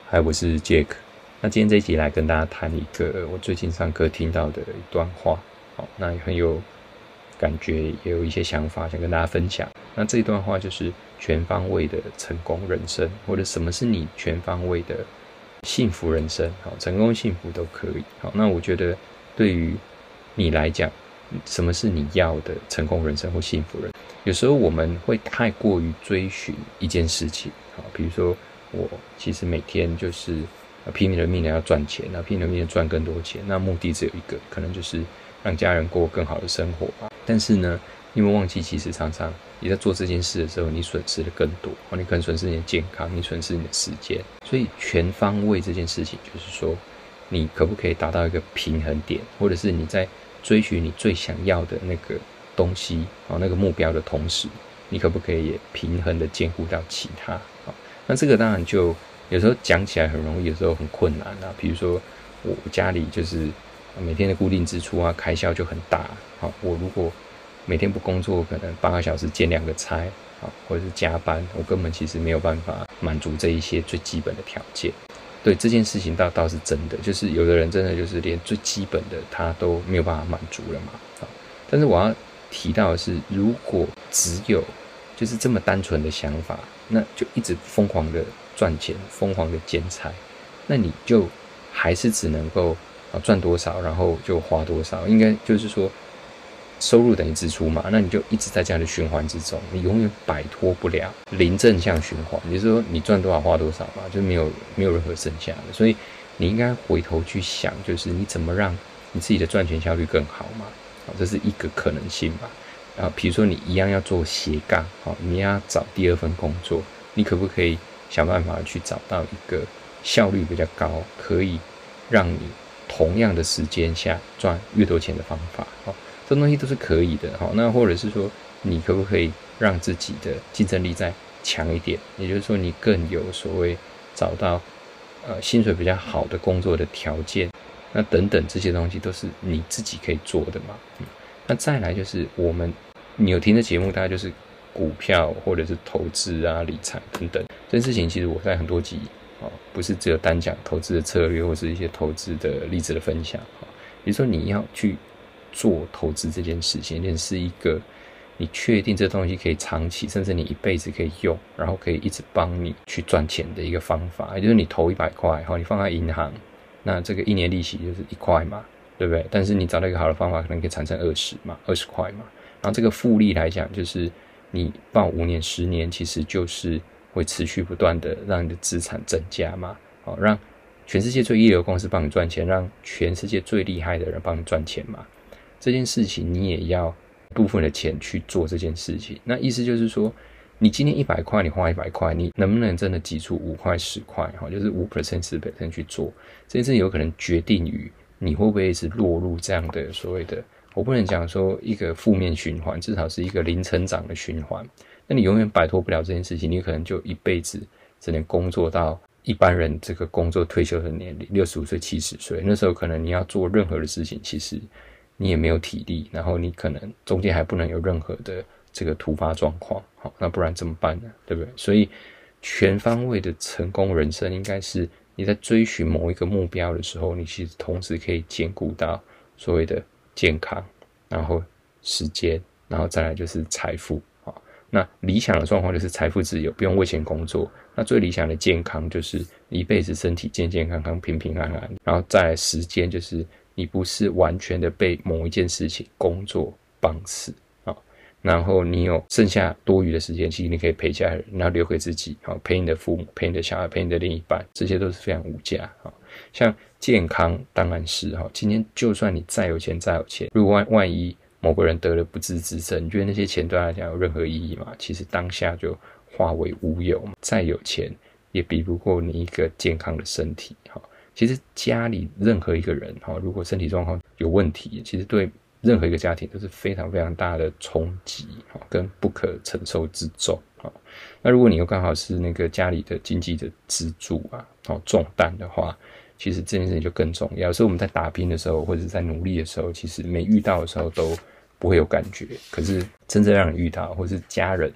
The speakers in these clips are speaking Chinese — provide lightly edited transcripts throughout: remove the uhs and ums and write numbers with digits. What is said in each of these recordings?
嗨，我是 Jack。那今天这一集来跟大家谈一个我最近上课听到的一段话，那也很有感觉，也有一些想法想跟大家分享。那这一段话就是全方位的成功人生，或者什么是你全方位的幸福人生，成功幸福都可以。那我觉得对于你来讲，什么是你要的成功人生或幸福人生？有时候我们会太过于追寻一件事情，比如说我其实每天就是拼了命的要赚钱，拼了命的赚更多钱，那目的只有一个，可能就是让家人过更好的生活吧。但是呢，因为忘记其实常常你在做这件事的时候，你损失的更多，你可能损失你的健康，你损失你的时间。所以全方位这件事情就是说，你可不可以达到一个平衡点，或者是你在追寻你最想要的那个东西，那个目标的同时，你可不可以也平衡的兼顾到其他？那这个当然就有时候讲起来很容易，有时候很困难啊。比如说我家里就是每天的固定支出啊，开销就很大。我如果每天不工作，可能8个小时兼2个差，或者是加班，我根本其实没有办法满足这一些最基本的条件。对这件事情倒是真的，就是有的人真的就是连最基本的他都没有办法满足了嘛。但是我要提到的是，如果只有就是这么单纯的想法，那就一直疯狂的赚钱，疯狂的兼差，那你就还是只能够赚多少，然后就花多少，应该就是说收入等于支出嘛，那你就一直在这样的循环之中，你永远摆脱不了零正向循环。也就是说，你赚多少花多少嘛，就没有任何剩下的。所以你应该回头去想，就是你怎么让你自己的赚钱效率更好嘛？这是一个可能性吧。比如说你一样要做斜杠，你要找第2份工作，你可不可以想办法去找到一个效率比较高，可以让你同样的时间下赚越多钱的方法？这东西都是可以的。那或者是说，你可不可以让自己的竞争力再强一点？也就是说，你更有所谓找到薪水比较好的工作的条件，那等等这些东西都是你自己可以做的嘛。那再来就是你有听的节目，大概就是股票或者是投资啊、理财等等这件事情。其实我在很多集不是只有单讲投资的策略或是一些投资的例子的分享。比如说你要去做投资这件事情，是一个你确定这东西可以长期，甚至你一辈子可以用，然后可以一直帮你去赚钱的一个方法。也就是你投100块，你放在银行，那这个1年利息就是1块嘛，对不对？但是你找到一个好的方法，可能可以产生20块嘛。然后这个复利来讲，就是你报5年、10年，其实就是会持续不断的让你的资产增加嘛。让全世界最一流的公司帮你赚钱，让全世界最厉害的人帮你赚钱嘛。这件事情你也要部分的钱去做这件事情。那意思就是说，你今天100块，你花100块，你能不能真的挤出5块、10块？就是 5%、10% 去做这件事情，有可能决定于你会不会一直落入这样的所谓的，我不能讲说一个负面循环，至少是一个零成长的循环。那你永远摆脱不了这件事情，你可能就一辈子只能工作到一般人这个工作退休的年龄，65岁、70岁，那时候可能你要做任何的事情，其实你也没有体力，然后你可能中间还不能有任何的这个突发状况，那不然怎么办呢？对不对？所以全方位的成功人生，应该是你在追寻某一个目标的时候，你其实同时可以兼顾到所谓的健康，然后时间，然后再来就是财富。那理想的状况就是财富自由，不用为钱工作。那最理想的健康就是一辈子身体健健康康、平平安安。然后再来时间，就是你不是完全的被某一件事情工作绑死。然后你有剩下多余的时间，其实你可以陪家人，然后留给自己，陪你的父母，陪你的小孩，陪你的另一半，这些都是非常无价。像健康当然是，今天就算你再有钱，如果万一某个人得了不治之症，你觉得那些钱对他来讲有任何意义吗？其实当下就化为乌有嘛。再有钱也比不过你一个健康的身体。其实家里任何一个人，如果身体状况有问题，其实对任何一个家庭都是非常非常大的冲击跟不可承受之重。那如果你又刚好是那个家里的经济的支柱重担的话，其实这件事情就更重要。有时候我们在打拼的时候，或者在努力的时候，其实没遇到的时候都不会有感觉，可是真正让你遇到，或是家人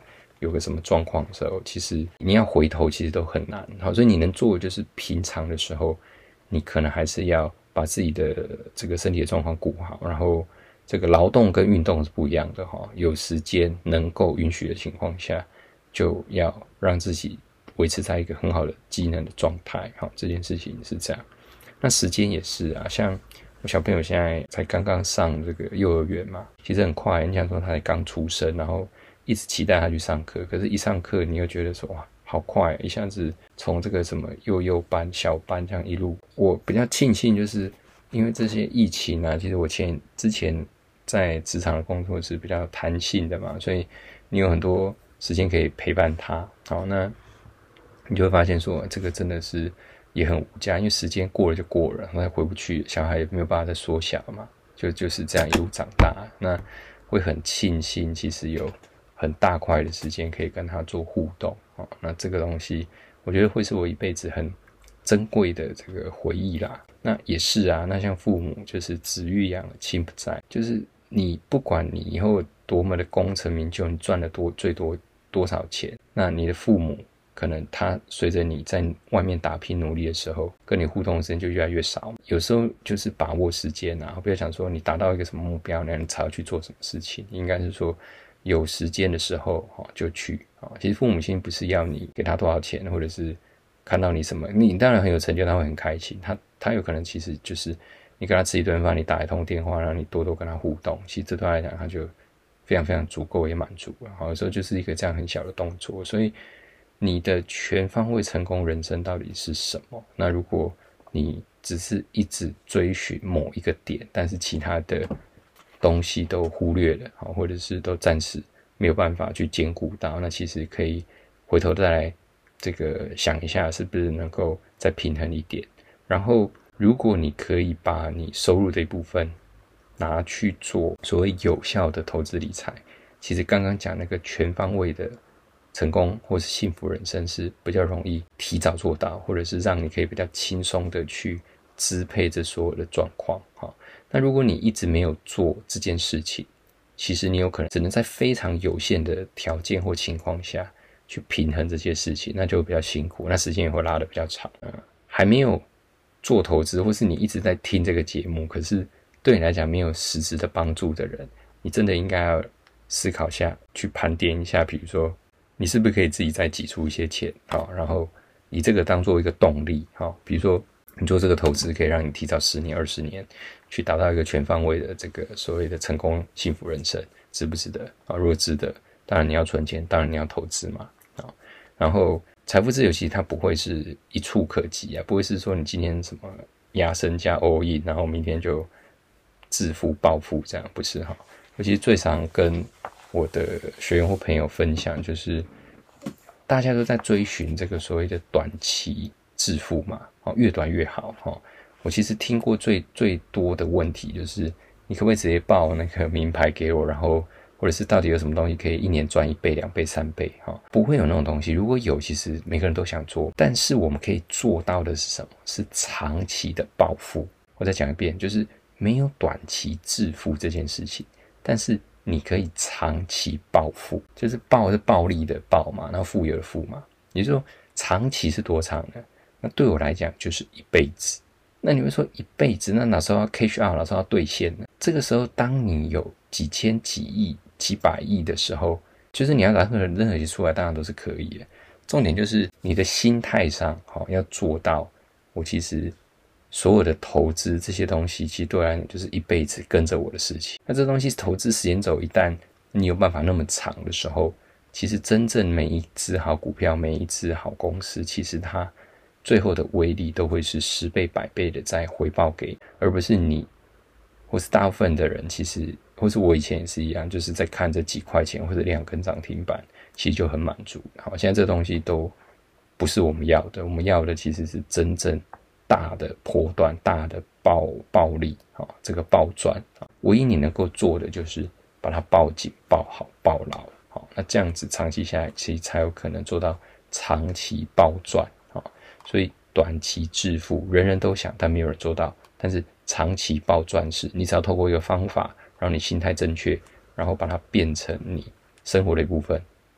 有个什么状况的时候，其实你要回头其实都很难。好，所以你能做的就是平常的时候，你可能还是要把自己的这个身体的状况顾好，然后这个劳动跟运动是不一样的哈。有时间能够允许的情况下，就要让自己维持在一个很好的机能的状态。好，这件事情是这样。那时间也是啊，像我小朋友现在才刚刚上这个幼儿园嘛，其实很快，你想说他才刚出生，然后一直期待他去上课，可是一上课你又觉得说哇，好快，一下子从这个什么幼班、小班这样一路。我比较庆幸就是因为这些疫情啊，其实我之前在职场的工作是比较弹性的嘛，所以你有很多时间可以陪伴他。好，那你就会发现说这个真的是也很无价，因为时间过了就过了，那回不去，小孩也没有办法再缩小嘛，就是这样一路长大。那会很庆幸其实有很大块的时间可以跟他做互动。那这个东西我觉得会是我一辈子很珍贵的这个回忆啦。那也是啊，那像父母就是子欲养而亲不在，就是你不管你以后多么的功成名就，你赚了最多多少钱，那你的父母可能他随着你在外面打拼努力的时候，跟你互动的时间就越来越少。有时候就是把握时间啊，不要想说你达到一个什么目标，你才要去做什么事情，应该是说有时间的时候就去。其实父母亲不是要你给他多少钱，或者是看到你什么，你当然很有成就，他会很开心。他有可能其实就是你跟他吃一顿饭，你打一通电话，让你多多跟他互动，其实这对他来讲他就非常非常足够也满足了。有时候就是一个这样很小的动作。所以你的全方位成功人生到底是什么？那如果你只是一直追寻某一个点，但是其他的东西都忽略了，或者是都暂时没有办法去兼顾到，那其实可以回头再来这个想一下，是不是能够再平衡一点。然后如果你可以把你收入的一部分拿去做所谓有效的投资理财，其实刚刚讲那个全方位的成功或是幸福人生是比较容易提早做到，或者是让你可以比较轻松的去支配这所有的状况。那如果你一直没有做这件事情，其实你有可能只能在非常有限的条件或情况下去平衡这些事情，那就会比较辛苦，那时间也会拉得比较长。还没有做投资，或是你一直在听这个节目，可是对你来讲没有实质的帮助的人，你真的应该要思考下去盘点一下，比如说你是不是可以自己再挤出一些钱，然后以这个当做一个动力。比如说你做这个投资可以让你提早10年20年去达到一个全方位的这个所谓的成功幸福人生，值不值得？如果值得，当然你要存钱，当然你要投资嘛。然后财富自由其实它不会是一触可及啊，不会是说你今天什么压身加 all in， 然后明天就致富暴富，这样不是哈。我其实最常跟我的学员或朋友分享，就是大家都在追寻这个所谓的短期致富嘛，越短越好。我其实听过最多的问题就是，你可不可以直接报那个名牌给我，然后或者是到底有什么东西可以1年赚1倍2倍3倍？不会有那种东西。如果有，其实每个人都想做，但是我们可以做到的是什么？是长期的暴富。我再讲一遍，就是没有短期致富这件事情，但是你可以长期暴富，就是暴是暴力的暴嘛，然后富有的富嘛。也就是说，长期是多长呢？那对我来讲就是一辈子。那你会说一辈子，那哪时候要 cash out， 哪时候要兑现呢？这个时候，当你有几千几亿几百亿的时候，就是你要拿任何一出来，当然都是可以的。重点就是你的心态上，要做到。我其实所有的投资这些东西，其实对我来讲就是一辈子跟着我的事情。那这东西投资时间轴，一旦你有办法那么长的时候，其实真正每一只好股票，每一只好公司，其实它最后的威力都会是10倍100倍的再回报给，而不是你或是大部分的人，其实或是我以前也是一样，就是在看这几块钱或者2根涨停板，其实就很满足。好，现在这东西都不是我们要的，我们要的其实是真正大的波段、大的暴利，这个暴赚。唯一你能够做的就是把它抱紧、抱好、抱牢。那这样子长期下来，其实才有可能做到长期暴赚。所以短期致富人人都想，但没有人做到。但是长期暴赚是你只要透过一个方法，让你心态正确，然后把它变成你生活的一部分，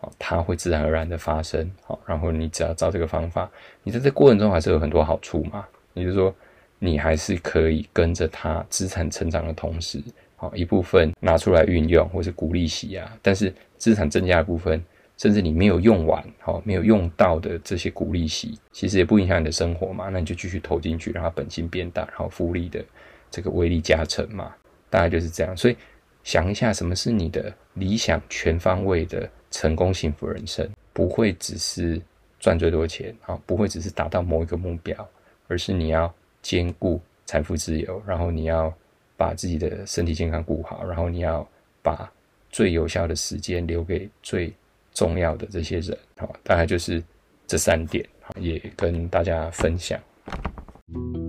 它会自然而然的发生，然后你只要照这个方法，你在这过程中还是有很多好处嘛。也就是说，你还是可以跟着它资产成长的同时，一部分拿出来运用或是股利息啊，但是资产增加的部分，甚至你没有用完，没有用到的这些股利息，其实也不影响你的生活嘛，那你就继续投进去，让它本金变大，然后复利的这个威力加成嘛，大概就是这样。所以想一下，什么是你的理想全方位的成功幸福人生？不会只是赚最多钱，不会只是达到某一个目标，而是你要兼顾财富自由，然后你要把自己的身体健康顾好，然后你要把最有效的时间留给最重要的这些人，大概就是这3点，也跟大家分享。